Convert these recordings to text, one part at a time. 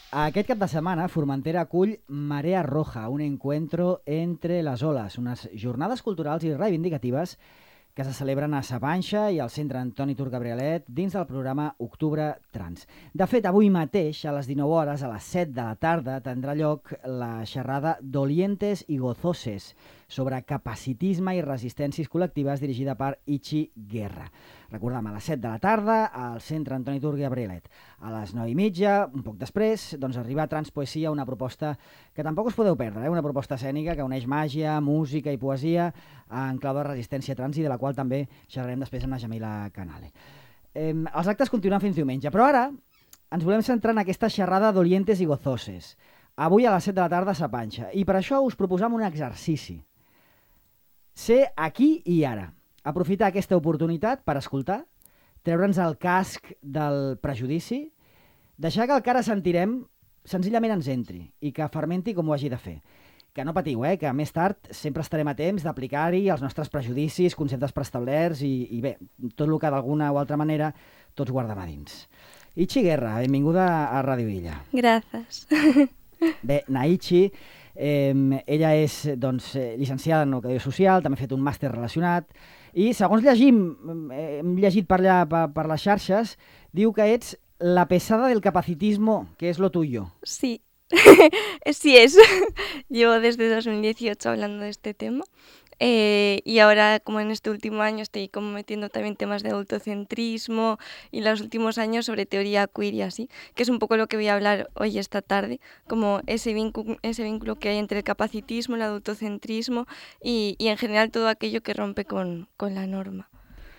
Aquest cap de setmana, Formentera acull Marea Roja, un encuentro entre les oles, unes jornades culturals i reivindicatives que se celebren a Sa Panxa i al Centre Antoni Turc Gabrielet dins del programa Octubre Trans. De fet, avui mateix, a les 19 hores, a les 7 de la tarda, tindrà lloc la xerrada Dolientes i Gozoses sobre capacitisme i resistències col·lectives dirigida per Ichi Guerra. Recordem, a les 7 de la tarda, al Centre Antoni Turc Gabrielet. A les 9:30, un poc després, arriba a Transpoesia, una proposta que tampoc us podeu perdre, una proposta escènica que uneix màgia, música i poesia en clau de resistència trans i de la qual també xerrarem després amb la Jamila Canale. Els actes continuen fins diumenge, però ara ens volem centrar en aquesta xerrada Dolientes i Gozoses. Avui a les 7 de la tarda a Sa Panxa. I per això us proposam un exercici. Ser aquí i ara. Aprofitar aquesta oportunitat per escoltar, treure'ns el casc del prejudici, deixar que el que ara sentirem senzillament ens entri i que fermenti com ho hagi de fer. Que no patiu, que més tard sempre estarem a temps d'aplicar-hi els nostres prejudicis, conceptes preestablerts i bé, tot el que d'alguna o altra manera tots guardem a dins. Ichi Guerra, benvinguda a Ràdio Illa. Gràcies. Bé, Naichi, ella és llicenciada en Educació Social, també ha fet un màster relacionat i segons hem llegit per allà per les xarxes, diu que ets la pesada del capacitismo, que es lo tuyo. Sí. Sí es. Llevo desde 2018 hablando de este tema y ahora como en este último año estoy como metiendo también temas de adultocentrismo y los últimos años sobre teoría queer y así, que es un poco lo que voy a hablar hoy esta tarde, como ese vínculo que hay entre el capacitismo, el adultocentrismo y en general todo aquello que rompe con la norma.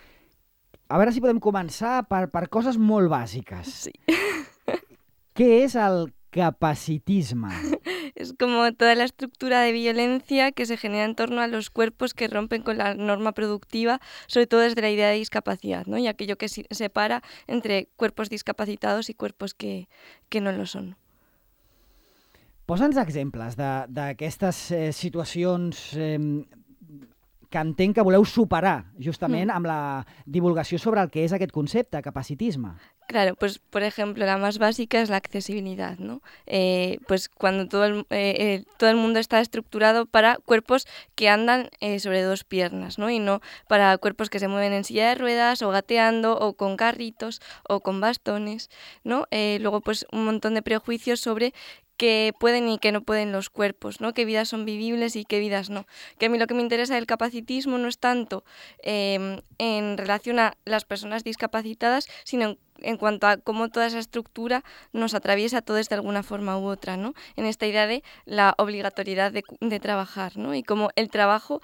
A veure si podem començar per coses molt bàsiques. Sí. Què és el capacitismo? Es como toda la estructura de violencia que se genera en torno a los cuerpos que rompen con la norma productiva, sobre todo desde la idea de discapacidad, ¿no? Y aquello que separa entre cuerpos discapacitados y cuerpos que no lo son. Posa'ns exemples d'aquestes situacions que entenc que voleu superar justament amb la divulgació sobre el que és aquest concepte, capacitisme. Claro, pues por ejemplo, la más básica es la accesibilidad, ¿no? Pues cuando todo el mundo está estructurado para cuerpos que andan sobre dos piernas, ¿no? Y no para cuerpos que se mueven en silla de ruedas o gateando o con carritos o con bastones, ¿no? Luego, pues un montón de prejuicios sobre qué pueden y qué no pueden los cuerpos, ¿no? Qué vidas son vivibles y qué vidas no. Que a mí lo que me interesa del capacitismo no es tanto en relación a las personas discapacitadas, sino en cuanto a cómo toda esa estructura nos atraviesa a todos de alguna forma u otra, ¿no? En esta idea de la obligatoriedad de trabajar, ¿no? Y cómo el trabajo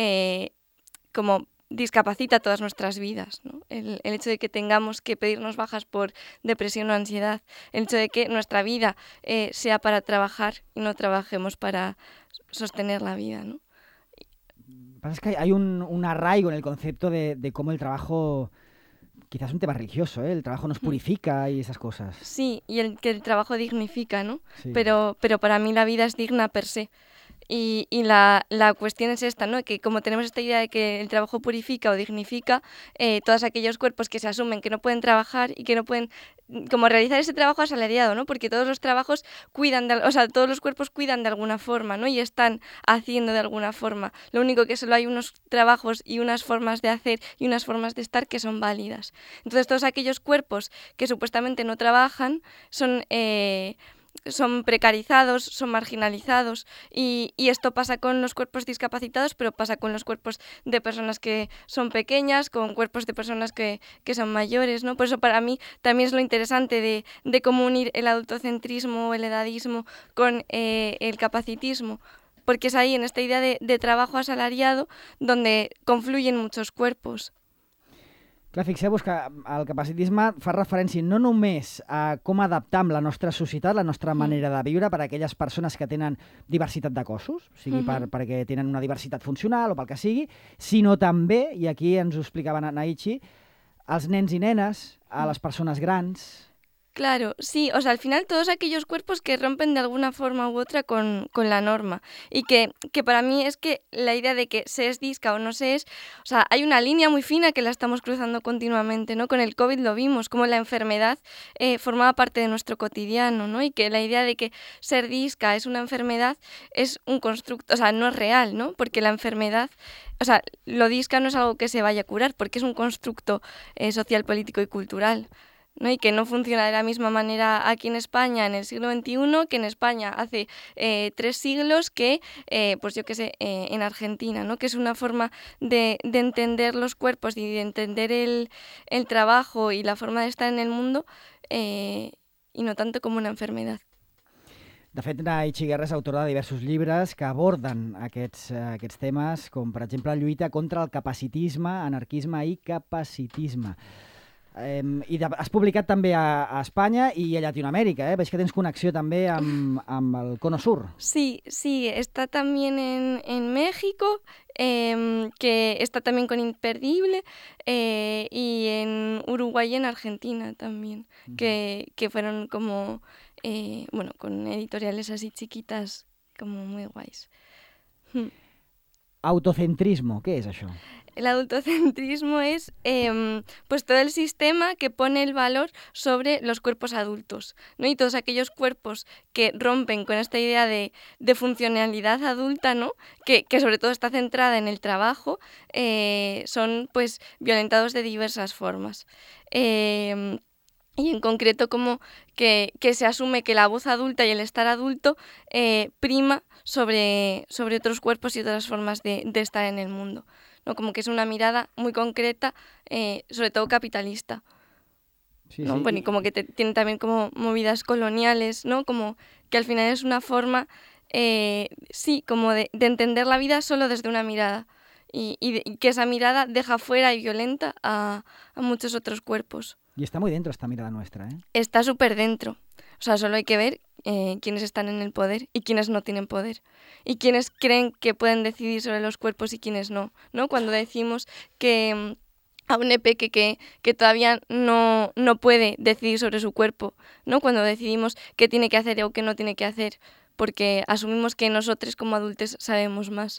como discapacita todas nuestras vidas, ¿no? El hecho de que tengamos que pedirnos bajas por depresión o ansiedad, el hecho de que nuestra vida sea para trabajar y no trabajemos para sostener la vida, ¿no? Lo que pasa es que hay un arraigo en el concepto de cómo el trabajo, quizás un tema religioso, el trabajo nos purifica y esas cosas. Sí, y que el trabajo dignifica, ¿no? Sí. Pero para mí la vida es digna per se. Y la cuestión es esta, ¿no? Que como tenemos esta idea de que el trabajo purifica o dignifica, todos aquellos cuerpos que se asumen que no pueden trabajar y que no pueden como realizar ese trabajo asalariado, ¿no? Porque todos los trabajos todos los cuerpos cuidan de alguna forma, ¿no? Y están haciendo de alguna forma. Lo único que solo hay unos trabajos y unas formas de hacer y unas formas de estar que son válidas. Entonces todos aquellos cuerpos que supuestamente no trabajan son precarizados, son marginalizados y esto pasa con los cuerpos discapacitados, pero pasa con los cuerpos de personas que son pequeñas, con cuerpos de personas que son mayores, ¿no? Por eso para mí también es lo interesante de cómo unir el adultocentrismo o el edadismo con el capacitismo, porque es ahí, en esta idea de trabajo asalariado, donde confluyen muchos cuerpos. Clar, fixeu-vos que el capacitisme fa referència no només a com adaptar amb la nostra societat, la nostra manera de viure per a aquelles persones que tenen diversitat de cossos, sigui perquè tenen una diversitat funcional o pel que sigui, sinó també, i aquí ens ho explicava Naichi, als nens i nenes, a les persones grans, Claro, sí, o sea, al final todos aquellos cuerpos que rompen de alguna forma u otra con la norma y que para mí es que la idea de que se es disca o no se es, o sea, hay una línea muy fina que la estamos cruzando continuamente, ¿no? Con el COVID lo vimos, como la enfermedad formaba parte de nuestro cotidiano, ¿no? Y que la idea de que ser disca es una enfermedad es un constructo, o sea, no es real, ¿no? Porque la enfermedad, o sea, lo disca no es algo que se vaya a curar porque es un constructo social, político y cultural, ¿no? Y que no funciona de la misma manera aquí en España en el siglo XXI que en España hace 3 siglos que, pues yo qué sé, en Argentina, ¿no? Que es una forma de entender los cuerpos y de entender el trabajo y la forma de estar en el mundo y no tanto como una enfermedad. De fet, Naïtzi Guerra és autora de diversos llibres que aborden aquests temes, com per exemple lluita contra el capacitisme, anarquisme i capacitisme. Has publicat també a Espanya i a Llatinoamèrica, Veig que tens connexió també amb el Cono Sur. Sí, está también en México, que está también con Imperdible, y en Uruguay y en Argentina también, que fueron como, bueno, con editoriales así chiquitas, como muy guays. Autocentrismo, què és això? El adultocentrismo es pues todo el sistema que pone el valor sobre los cuerpos adultos, ¿no? Y todos aquellos cuerpos que rompen con esta idea de funcionalidad adulta, ¿no? Que sobre todo está centrada en el trabajo, son pues violentados de diversas formas. Y en concreto como que se asume que la voz adulta y el estar adulto prima sobre otros cuerpos y otras formas de estar en el mundo, ¿no? Como que es una mirada muy concreta, sobre todo capitalista. Sí, ¿no? sí. Bueno, y como que tiene también como movidas coloniales, ¿no? Como que al final es una forma, sí, como de entender la vida solo desde una mirada. Y que esa mirada deja fuera y violenta a muchos otros cuerpos. Y está muy dentro esta mirada nuestra, Está súper dentro. O sea, solo hay que ver quiénes están en el poder y quiénes no tienen poder. Y quiénes creen que pueden decidir sobre los cuerpos y quiénes no, ¿no? Cuando decimos que a un EPE que todavía no puede decidir sobre su cuerpo, ¿no? Cuando decidimos qué tiene que hacer o qué no tiene que hacer, porque asumimos que nosotros como adultos sabemos más.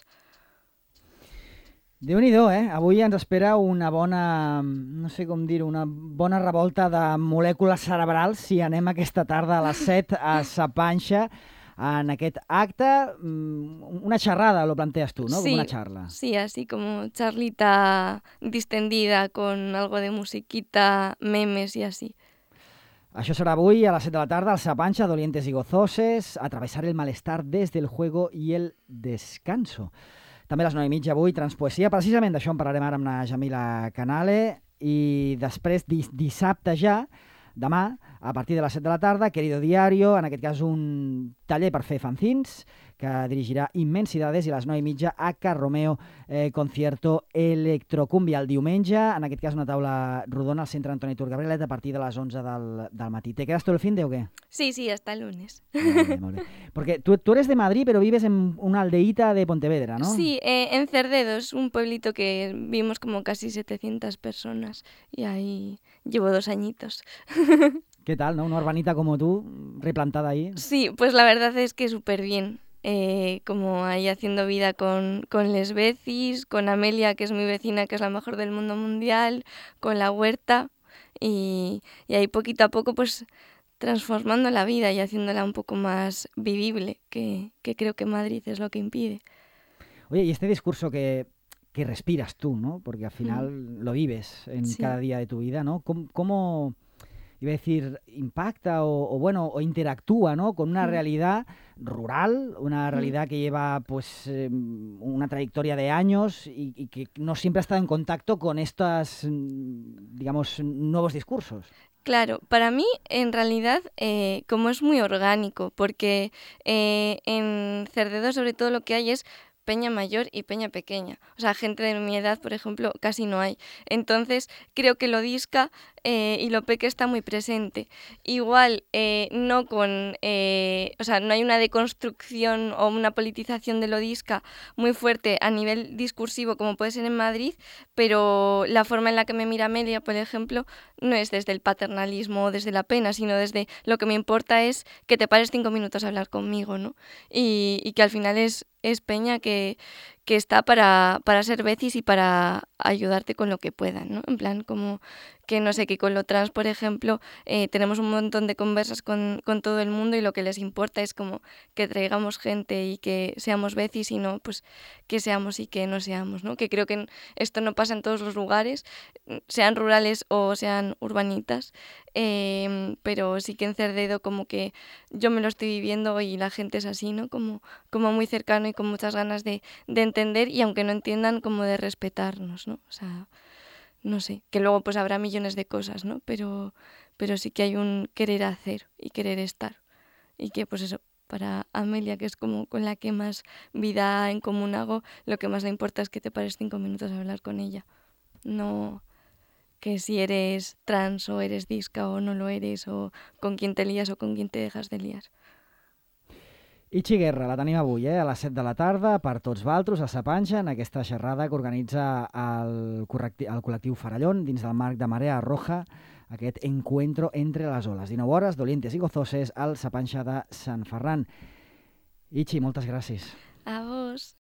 Déu-n'hi-do, Avui ens espera una bona, no sé com dir-ho, una bona revolta de molècules cerebrals si anem aquesta tarda a les 7 a Sa Panxa en aquest acte. Una xerrada, lo planteas tú, ¿no? Sí, como una charla. Sí, así como charlita distendida con algo de musiquita, memes y así. Això serà avui a les 7 de la tarda al Sa Panxa, Dolientes y Gozoses, atravesar el malestar desde el juego y el descanso. També a les 9:30 avui, Transpoesia. Precisament d'això en parlarem ara amb la Jamila Canale. I després, dissabte ja, demà, a partir de les 7 de la tarda, Querido Diario, en aquest cas un taller per fer fanzins, que dirigirà Immensidades, i a les 9:30 H. Romeo, concierto electrocumbia. El diumenge, en aquest cas una taula rodona al Centre Antoni Tur Gabrielet a partir de les 11 del matí. ¿Te quedas todo el fin de o qué? Sí, hasta el lunes. Muy bien. Porque tú eres de Madrid, pero vives en una aldeíta de Pontevedra, ¿no? Sí, en Cerdedos, un pueblito que vimos como casi 700 personas y ahí llevo 2 añitos. ¿Qué tal, no? Una urbanita como tú, replantada ahí. Sí, pues la verdad es que súper bien. Como ahí haciendo vida con les vecis, con Amelia, que es mi vecina, que es la mejor del mundo mundial, con la huerta y ahí poquito a poco pues transformando la vida y haciéndola un poco más vivible, que creo que Madrid es lo que impide. Oye, y este discurso que respiras tú, ¿no? Porque al final lo vives en cada día de tu vida, ¿no? ¿Cómo iba a decir, impacta o interactúa, ¿no? Con una realidad rural, una realidad que lleva pues una trayectoria de años y que no siempre ha estado en contacto con estos, digamos, nuevos discursos? Claro, para mí en realidad como es muy orgánico, porque en Cerdedo sobre todo lo que hay es peña mayor y peña pequeña. O sea, gente de mi edad, por ejemplo, casi no hay. Entonces, creo que lo disca y lo peque está muy presente. Igual, no con... o sea, no hay una deconstrucción o una politización de lo disca muy fuerte a nivel discursivo como puede ser en Madrid, pero la forma en la que me mira Amelia, por ejemplo, no es desde el paternalismo o desde la pena, sino desde lo que me importa es que te pares 5 minutos a hablar conmigo, ¿no? Y que al final es peña que está para ser vecis y para ayudarte con lo que puedan, ¿no? En plan, como que no sé, que con lo trans, por ejemplo, tenemos un montón de conversas con todo el mundo y lo que les importa es como que traigamos gente y que seamos vecis y no, pues, que seamos y que no seamos, ¿no? Que creo que esto no pasa en todos los lugares, sean rurales o sean urbanitas, pero sí que en Cerdedo como que yo me lo estoy viviendo y la gente es así, ¿no? Como muy cercano y con muchas ganas de entender y aunque no entiendan, como de respetarnos, ¿no? O sea, no sé, que luego pues habrá millones de cosas, ¿no? Pero sí que hay un querer hacer y querer estar. Y que pues eso, para Amelia, que es como con la que más vida en común hago, lo que más le importa es que te pares 5 minutos a hablar con ella. No que si eres trans o eres disca o no lo eres, o con quién te lías o con quién te dejas de liar. Itxi Guerra, la tenim avui, a les 7 de la tarda, per tots valtros, a Sa Panxa, en aquesta xerrada que organitza el col·lectiu Farallón dins del marc de Marea Roja, aquest encuentro entre les oles. 19 hores, Dolientes i Gozoses, al Sa Panxa de Sant Ferran. Itxi, moltes gràcies. A vos.